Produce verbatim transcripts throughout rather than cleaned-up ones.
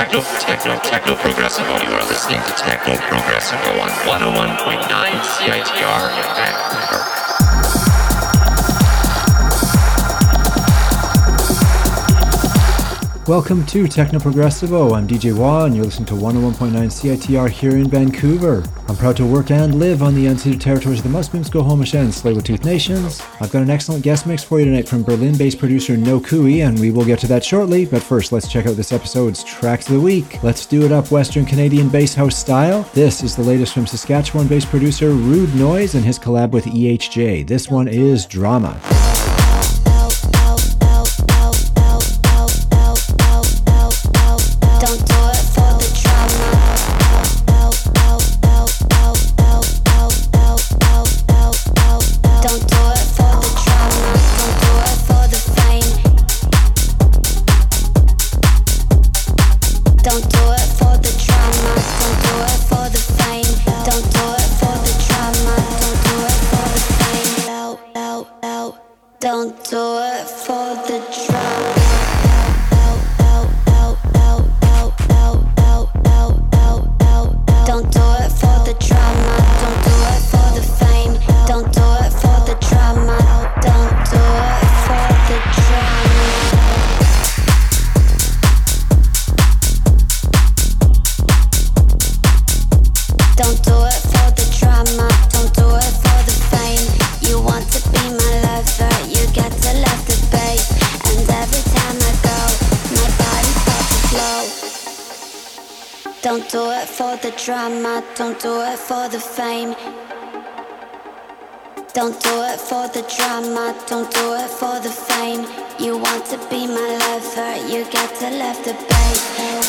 techno, techno, techno progressive. You are listening to Techno Progressive on one oh one point nine C I T R in Vancouver. Welcome to Techno Progressivo. I'm D J Wah and you're listening to one oh one point nine C I T R here in Vancouver. I'm proud to work and live on the unceded territories of the Musqueam, Squamish and Tsleil-Waututh nations. I've got an excellent guest mix for you tonight from Berlin-based producer No Kui, and we will get to that shortly, but first let's check out this episode's Tracks of the Week. Let's do it up Western Canadian bass house style. This is the latest from Saskatchewan-based producer Rude Noise and his collab with E H J. This one is Drama. Drama, don't do it for the fame. Don't do it for the drama, don't do it for the fame. You want to be my lover, you got to love the bass.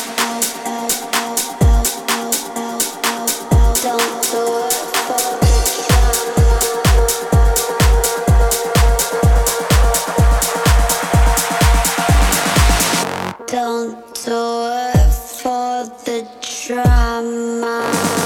Don't do it for the drama. Don't do it for the drama.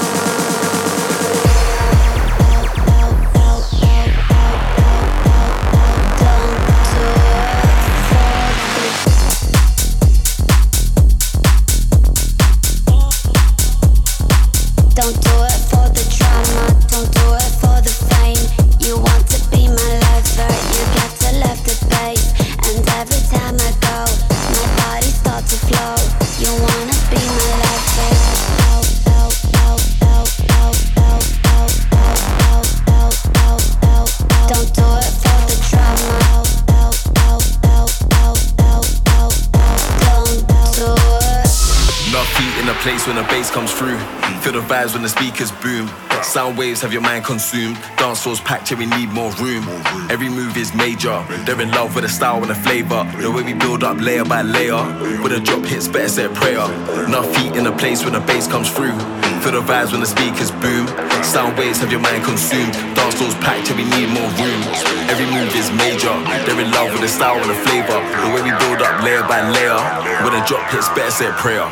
When the bass comes through, feel the vibes when the speakers boom. Sound waves have your mind consumed. Dance floors packed here, we need more room. Every move is major. They're in love with the style and the flavor. The way we build up layer by layer. When the drop hits, better say a prayer. Enough feet in the place when the bass comes through. Feel the vibes when the speakers boom. Sound waves have your mind consumed. Dance floors packed here, we need more room. Every move is major. They're in love with the style and the flavor. The way we build up layer by layer. When the drop hits, better say a prayer.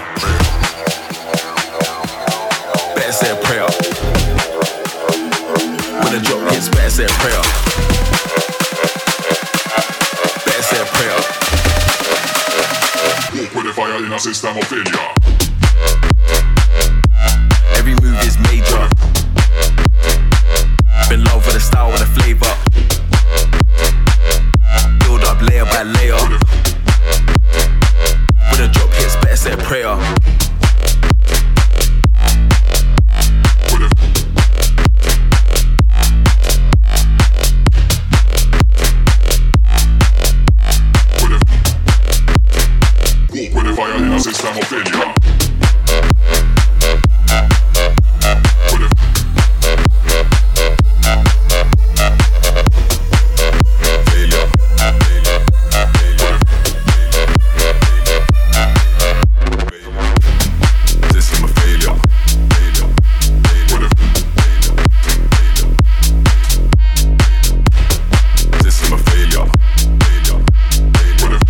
Better say a prayer. When the drop hits, better say a prayer. Better say a prayer. Walk with the fire in a system of failure. Every move is major. In love with the style and the flavor. Build up layer by layer. When the drop hits, better say a prayer. System of failure.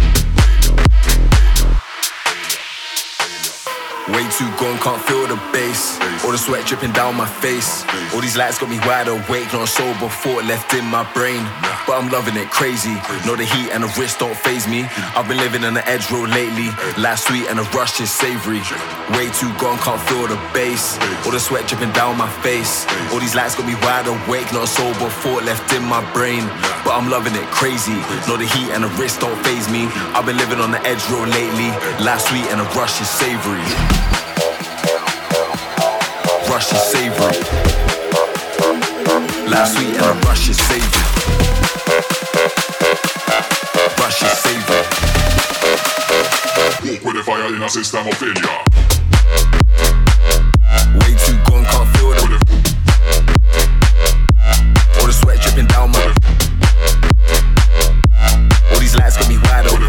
Way too gone, can't feel the bass. bass. All the sweat dripping down my face. All these lights got me wide awake. Not a sober thought left in my brain, but I'm loving it crazy. Know the heat and the wrist don't faze me. I've been living on the edge road lately. Life sweet and the rush is savory. Way too gone, can't feel the bass. All the sweat dripping down my face. All these lights got me wide awake. Not a sober thought left in my brain, but I'm loving it crazy. Know the heat and the wrist don't faze me. I've been living on the edge road lately. Life sweet and the rush is savory. Rush is savory. Life sweet and the rush is savory. Rush is savory. Walk with the fire in a system of failure. Way too gone, can't feel the all the sweat dripping down my. All these lights got me wide open.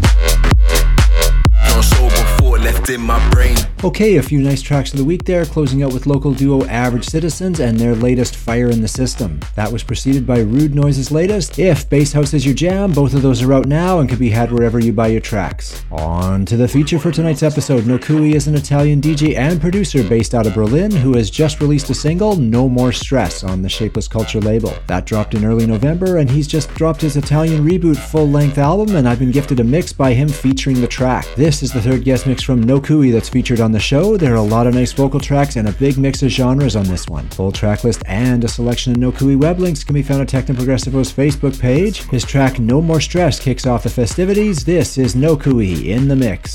Not sober thought left in my brain. Okay, a few nice tracks of the week there, closing out with local duo Average Citizens and their latest Fire in the System. That was preceded by Rude Noise's latest, If Bass House Is Your Jam. Both of those are out now and can be had wherever you buy your tracks. On to the feature for tonight's episode. Nokui is an Italian D J and producer based out of Berlin who has just released a single, No More Stress, on the Shapeless Culture label. That dropped in early November, and he's just dropped his Italian Reboot full-length album, and I've been gifted a mix by him featuring the track. This is the third guest mix from Nokui that's featured on the show. There are a lot of nice vocal tracks and a big mix of genres on this one. Full track list and a selection of Nokui web links can be found at Techno Progressivo's Facebook page. His track No More Stress kicks off the festivities. This is Nokui in the mix.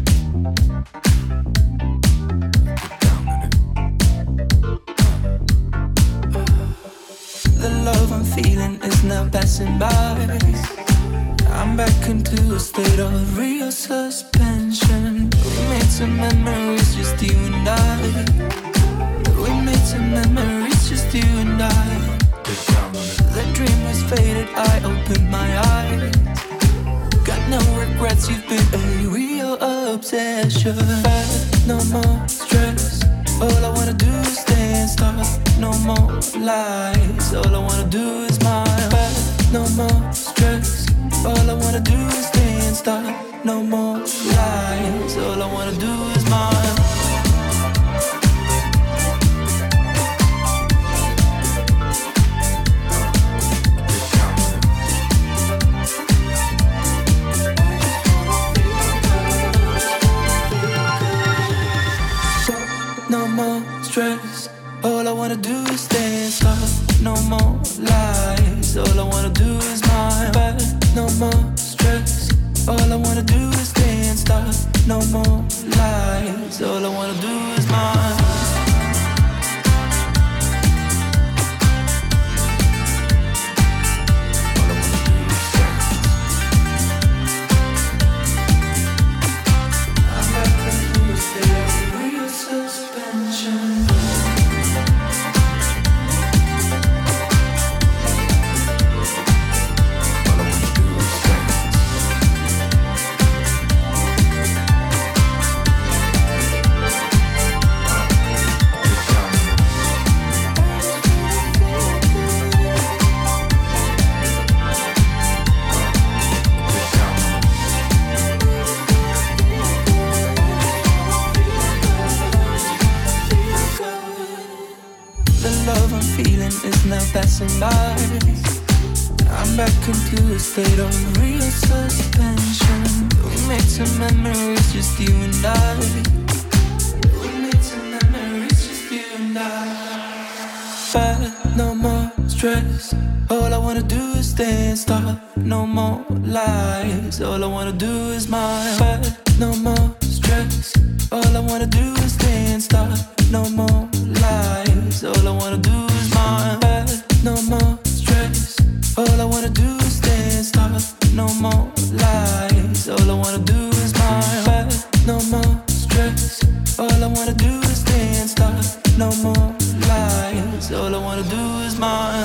The love I'm feeling is now passing by. I'm back into a state of real suspension. We made some memories, just you and I. We made some memories, just you and I. The dream has faded, I opened my eyes. Got no regrets, you've been a real obsession. No more stress, all I wanna do is stay and stop. No more lies, all I wanna do is smile. No more stress, all I wanna do is stay and stop. No more lies, all I wanna do is smile. No more stress, all I wanna do is stay and stop. No more lies, all I wanna do is smile. No more stress, all I wanna do is stay and stop. No more lies, all I wanna do is smile. Passing by, I'm back into a state of real suspension. We made some memories, just you and I. We made some memories, just you and I. But no more stress, all I wanna do is stay and stop. No more lies, all I wanna do is smile. But no more stress, all I wanna do is stay and stop. No more lies, all I wanna do is smile. No more stress, all I wanna do is stay and stop. No more lies, all I wanna do is smile. No more stress, all I wanna do is stay and stop. No more lies, all I wanna do is smile.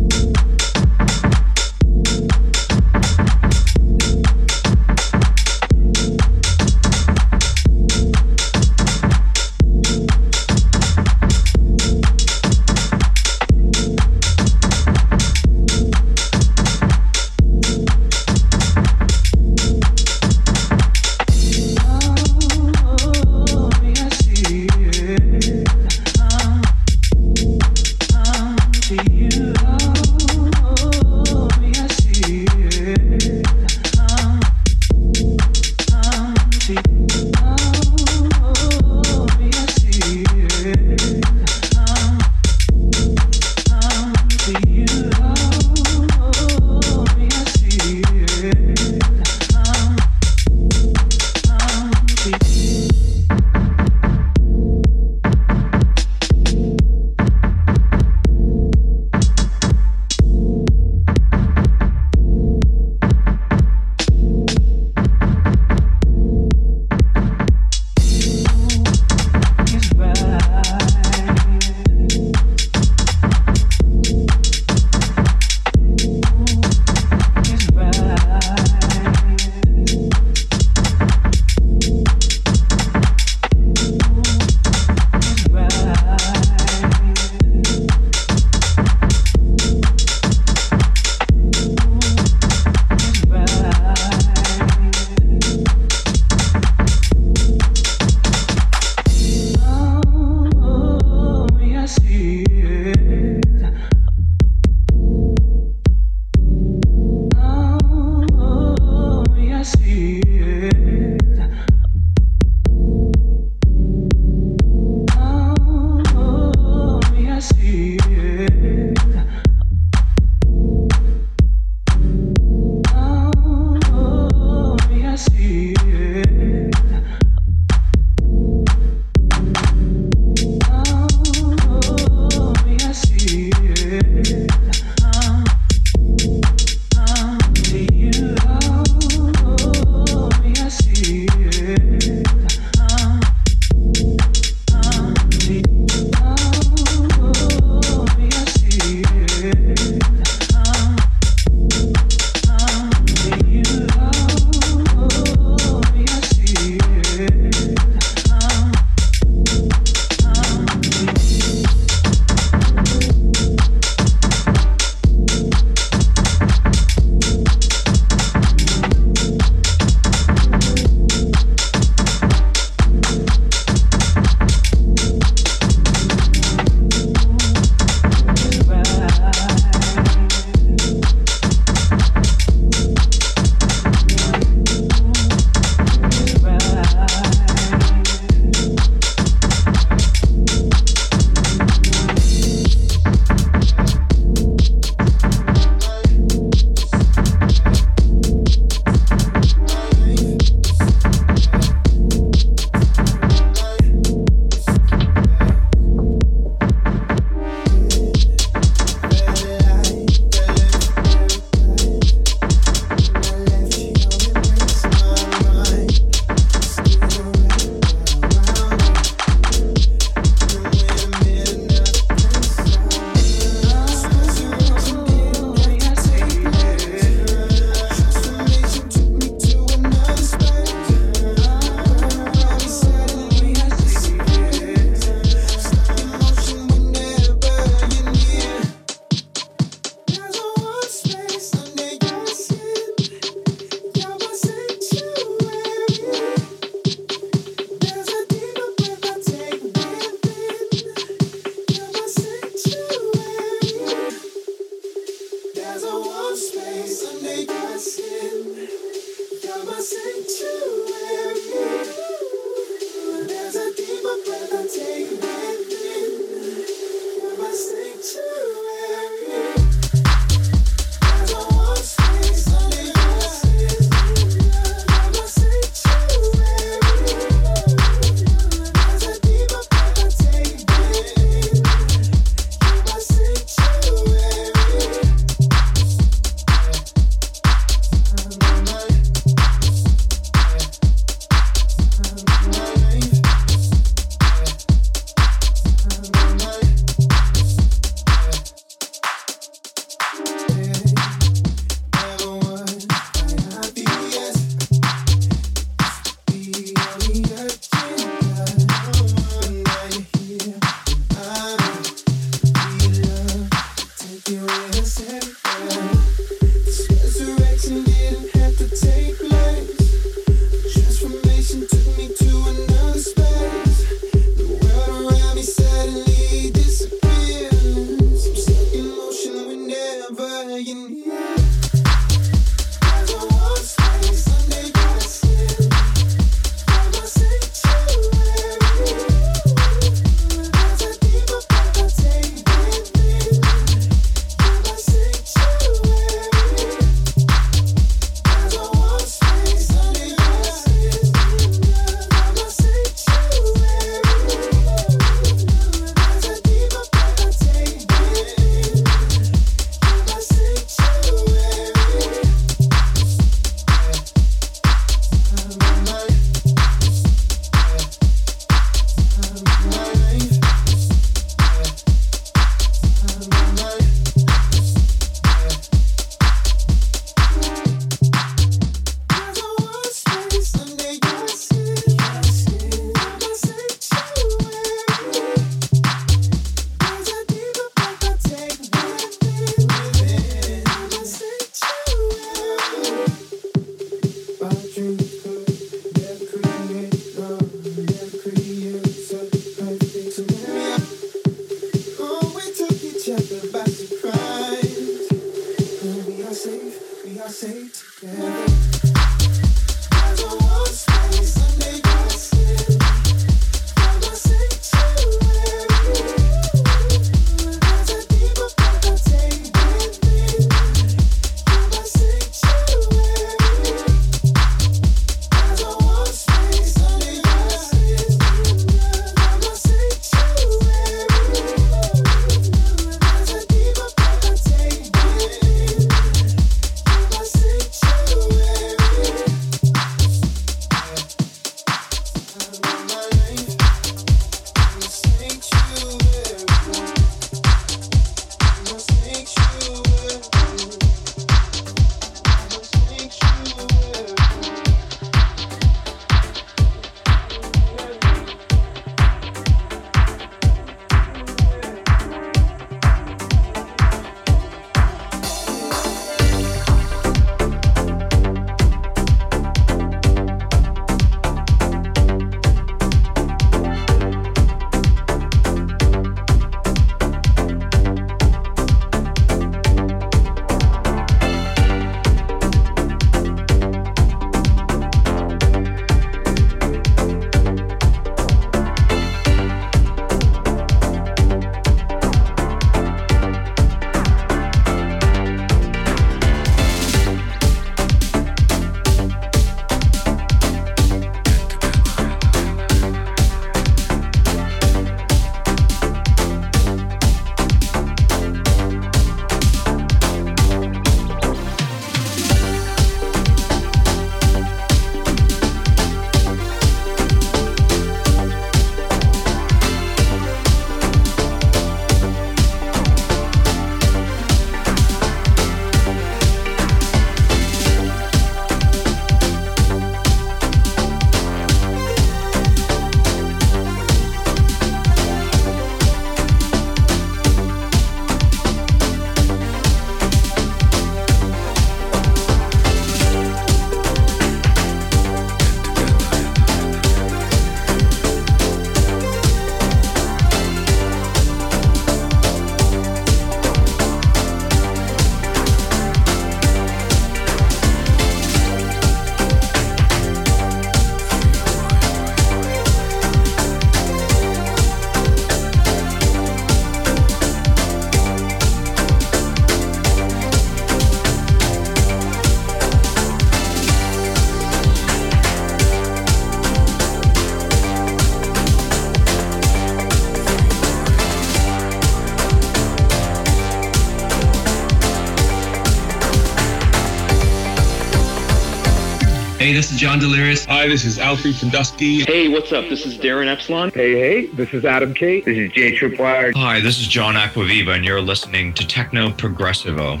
Hey, this is John Delirious. Hi, this is Alfie Fandusky. Hey, what's up? This is Darren Epsilon. Hey, hey, this is Adam K. This is Jay Tripwire. Hi, this is John Aquaviva, and you're listening to Techno Progressivo.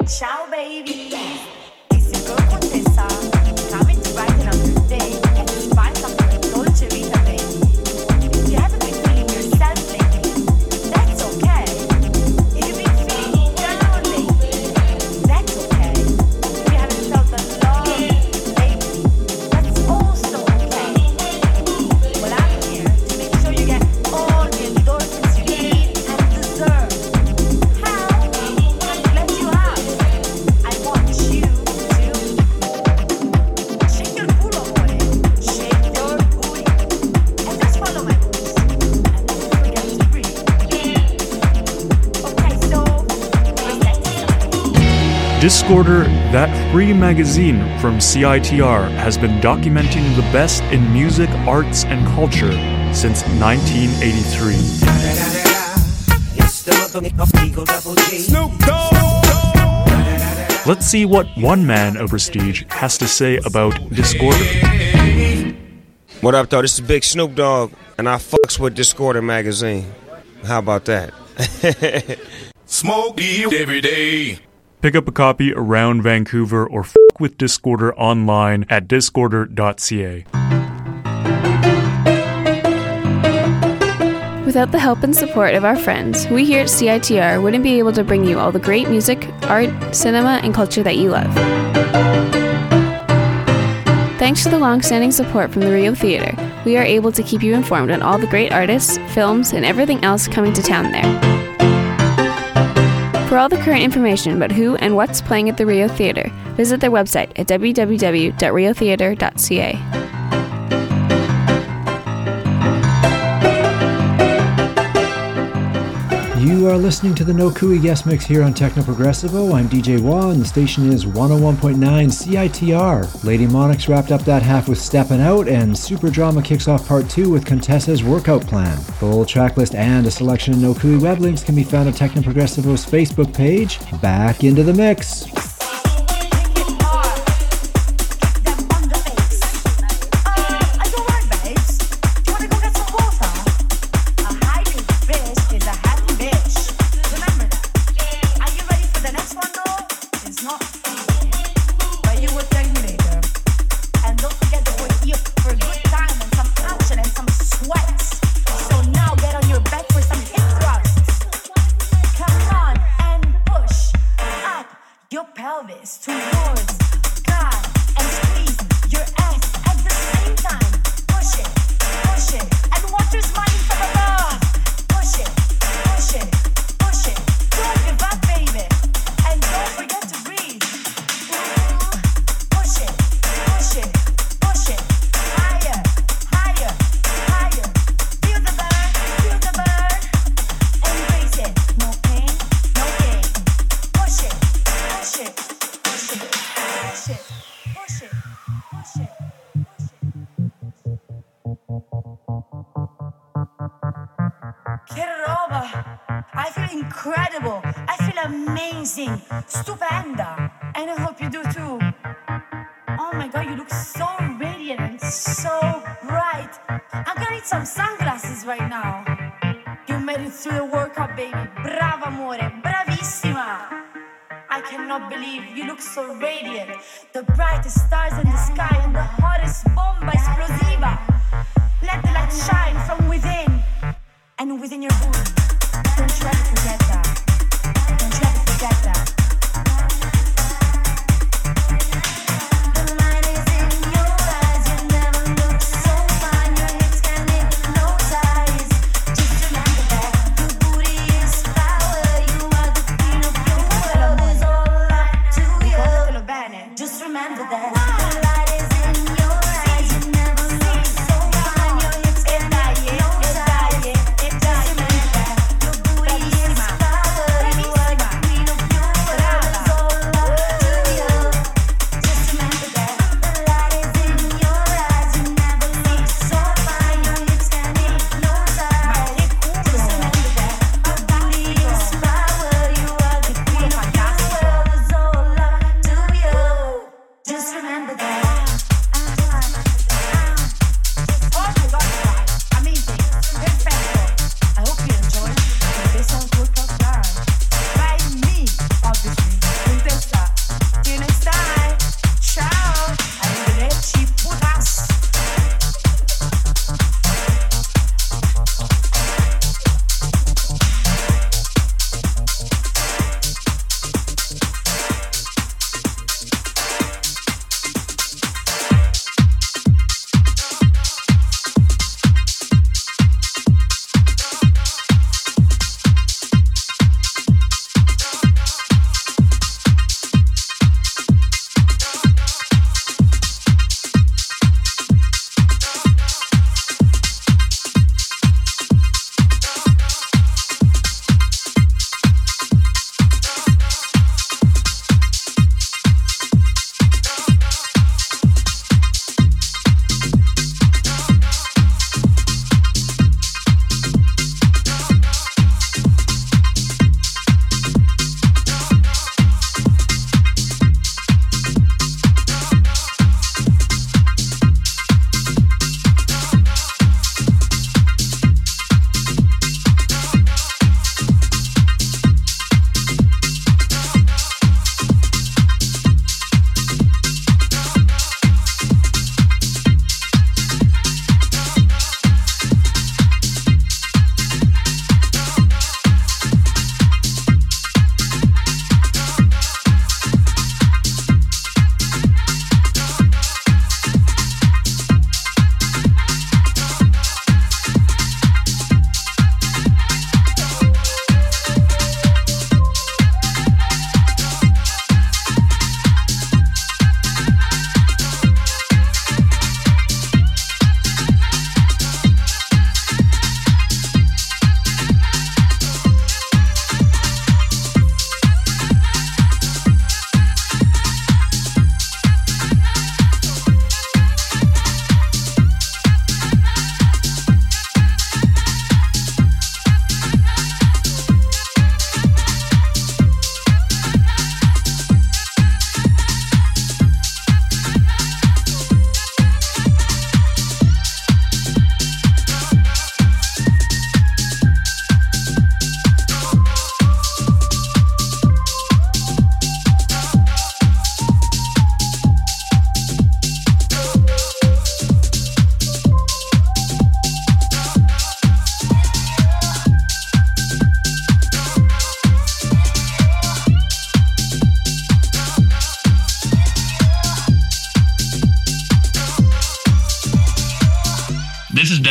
Ciao baby. This is girl Contessa. Coming to brighten up your day and spice up your dolce vita, baby. If you haven't been feeling yourself lately, that's okay. If you've been feeling down lately, that's okay. If you haven't felt the love lately, that's also okay. Well, I'm here to make sure you get all the endorphins you need and deserve. How? I'm glad you asked. I want you to shake your culo, boy. Shake your booty. And just follow my rules. And don't forget to breathe. Okay, so where's that stuff? Discorder, that free magazine from C I T R, has been documenting the best in music, arts, and culture since nineteen eighty-three. Snoop Dogg. Let's see what one man of prestige has to say about Discorder. What up, though? This is Big Snoop Dogg, and I fucks with Discorder magazine. How about that? Smoke weed every day. Pick up a copy around Vancouver or f*** with Discorder online at discorder dot c a. Without the help and support of our friends, we here at C I T R wouldn't be able to bring you all the great music, art, cinema, and culture that you love. Thanks to the long-standing support from the Rio Theatre, we are able to keep you informed on all the great artists, films, and everything else coming to town there. For all the current information about who and what's playing at the Rio Theatre, visit their website at w w w dot rio theatre dot c a. You are listening to the No Cooey guest mix here on Techno Progressivo. I'm D J Juan. The station is one oh one point nine C I T R. Lady Monix wrapped up that half with Steppin' Out, and Super Drama kicks off part two with Contessa's Workout Plan. Full tracklist and a selection of No Cooey web links can be found at Techno Progressivo's Facebook page. Back into the mix. Stupenda, and I hope you do too. Oh my god, you look so radiant and so bright. I'm gonna need some sunglasses right now. You made it through the workout, baby. Brava, amore, bravissima. I cannot believe you look so radiant. The brightest stars in the sky and the hottest bomba explosiva. Let the light shine from within and within your booty. Don't you ever forget that. Don't you ever forget that.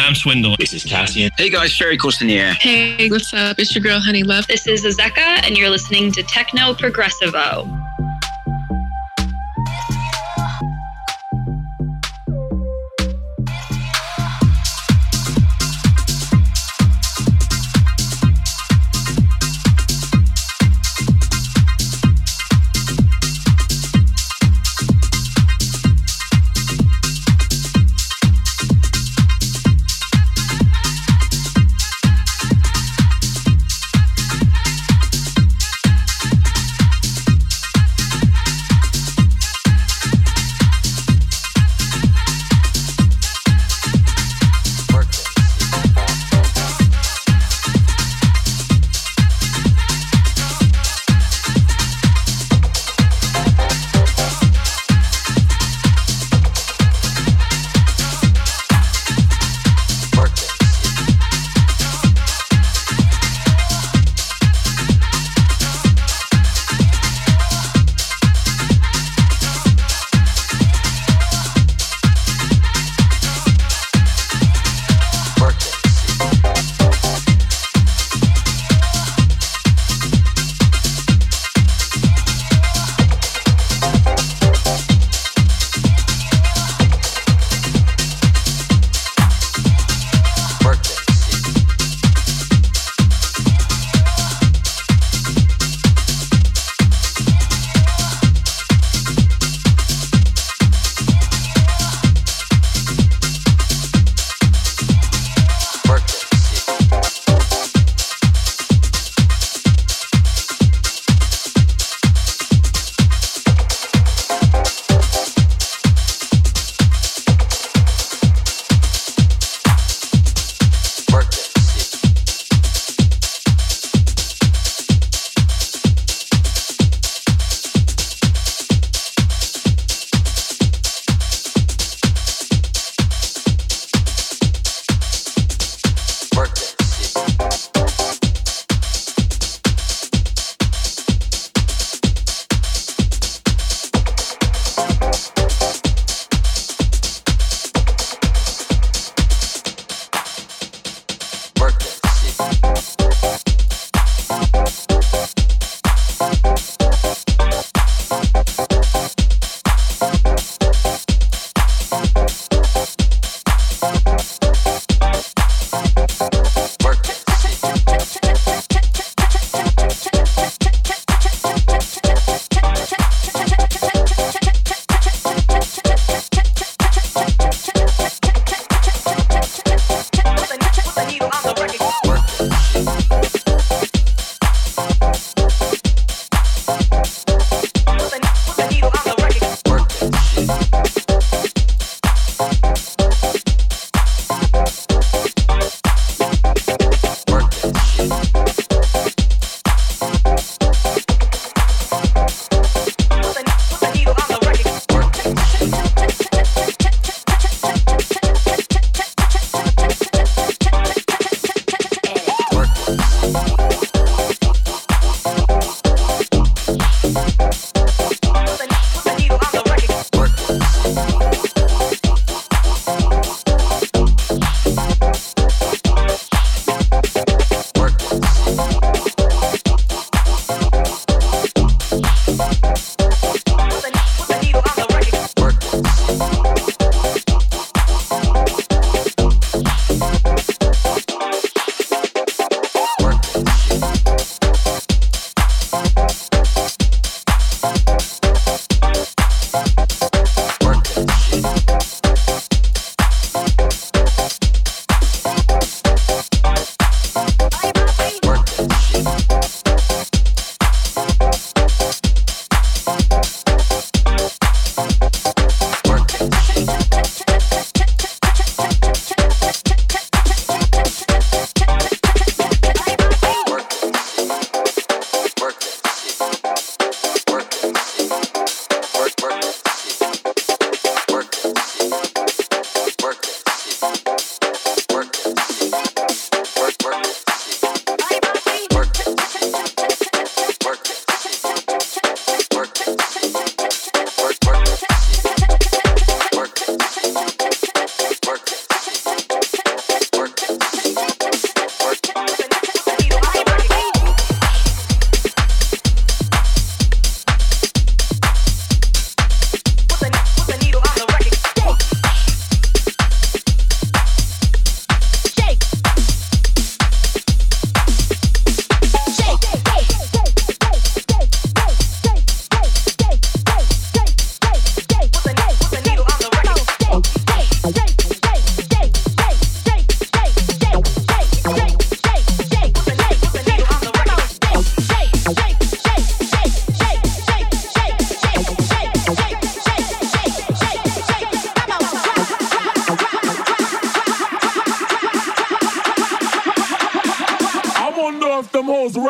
Sam Swindle. This is Cassian. Hey guys, Sherry Costanier. Hey, what's up? It's your girl Honey Love. This is Azeka, and you're listening to Techno Progressivo.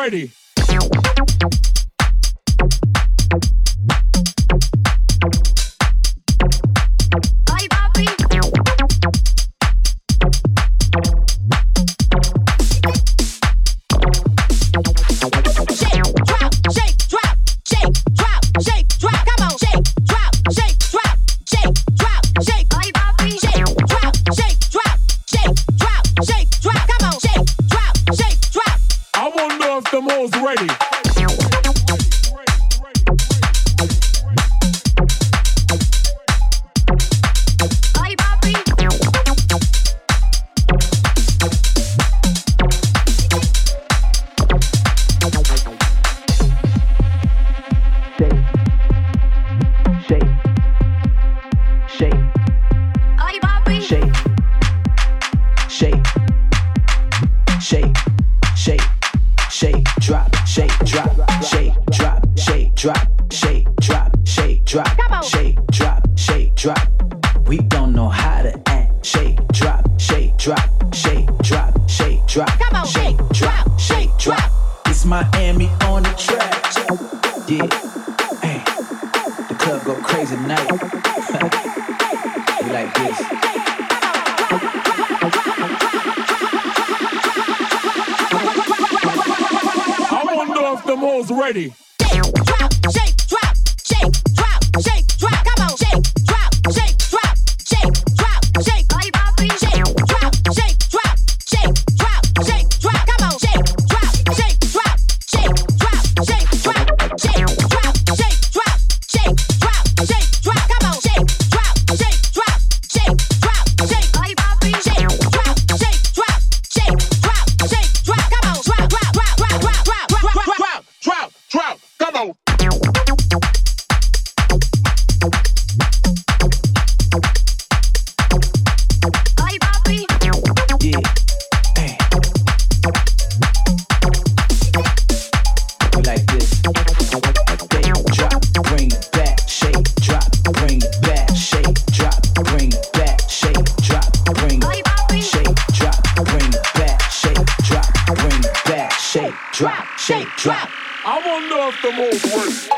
ready. Ready. Drop, shake, drop, shake, drop, shake, drop. Come on, shake, drop, shake, drop, shake, drop, shake. Are you popping? Shake, drop, shake, drop, shake, drop, shake, drop. Come on, shake, drop, shake, drop, shake, drop, shake, drop, shake, drop, shake, drop, shake, drop, shake, drop. Come on, shake, drop, shake, drop, shake, drop, shake. Are you popping? Shake, drop, shake, drop, shake, drop, shake, drop. Come on, drop, drop, drop, drop, drop, drop, drop, drop. Drop, drop, come on. Are you popping? Yeah. Hey. We like this. Shake, drop, bring it back. Shake, drop, bring it back. Shake, drop, bring it back. Shake, drop, bring it back. Shake, drop, bring it back. Shake, drop, bring it back. Shake, drop, shake, drop. I wanna know if the moves work.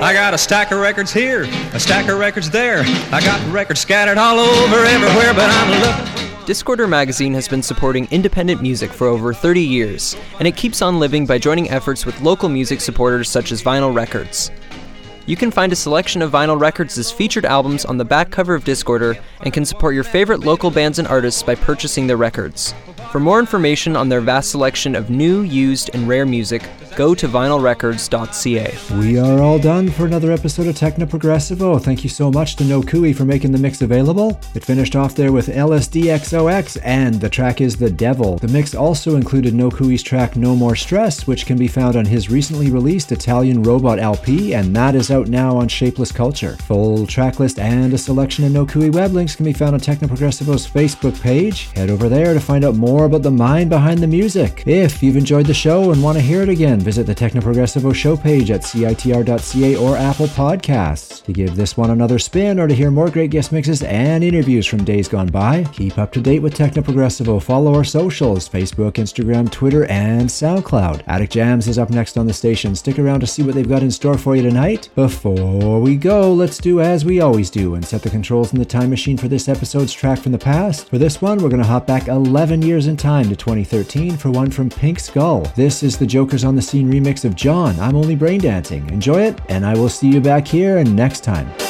I got a stack of records here, a stack of records there. I got records scattered all over everywhere, but I'm looking. Discorder magazine has been supporting independent music for over thirty years, and it keeps on living by joining efforts with local music supporters such as Vinyl Records. You can find a selection of Vinyl Records' featured albums on the back cover of Discorder and can support your favorite local bands and artists by purchasing their records. For more information on their vast selection of new, used, and rare music, go to vinyl records dot c a. We are all done for another episode of Techno Progressivo. Thank you so much to No Kui for making the mix available. It finished off there with L S D X O X, and the track is The Devil. The mix also included No Kui's track No More Stress, which can be found on his recently released Italian Robot L P, and that is out now on Shapeless Culture. Full track list and a selection of No Kui web links can be found on Techno Progressivo's Facebook page. Head over there to find out more about the mind behind the music. If you've enjoyed the show and want to hear it again, visit the Techno Progressivo show page at c i t r dot c a or Apple Podcasts. To give this one another spin or to hear more great guest mixes and interviews from days gone by, keep up to date with Techno Progressivo. Follow our socials, Facebook, Instagram, Twitter, and SoundCloud. Attic Jams is up next on the station. Stick around to see what they've got in store for you tonight. Before we go, let's do as we always do and set the controls in the time machine for this episode's track from the past. For this one, we're going to hop back eleven years in time to twenty thirteen for one from Pink Skull. This is the Jokers on the Scene remix of John, I'm Only Brain Dancing. Enjoy it, and I will see you back here next time.